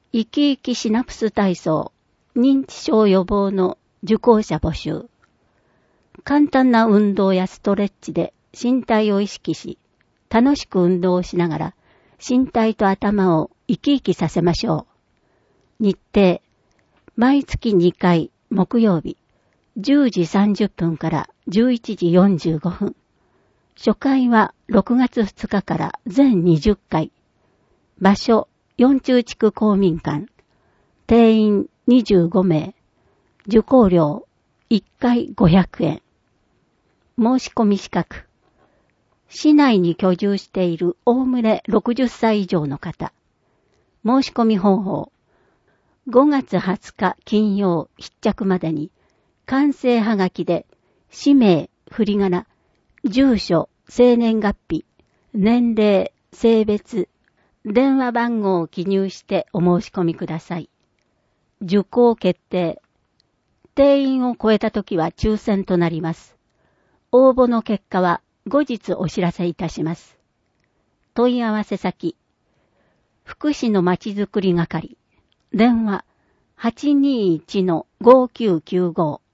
生き生きシナプス体操、認知症予防の受講者募集。簡単な運動やストレッチで身体を意識し、楽しく運動をしながら、身体と頭を生き生きさせましょう。日程、毎月2回木曜日、10時30分から11時45分。初回は6月2日から全20回。場所、四中地区公民館。定員25名。受講料、1回500円。申し込み資格。市内に居住しているおおむね60歳以上の方。申し込み方法。5月20日金曜必着までに、完成はがきで、氏名、振り仮名、住所、生年月日、年齢、性別、電話番号を記入してお申し込みください。受講決定。定員を超えたときは抽選となります。応募の結果は後日お知らせいたします。問い合わせ先。福祉のまちづくり係。電話 821-5995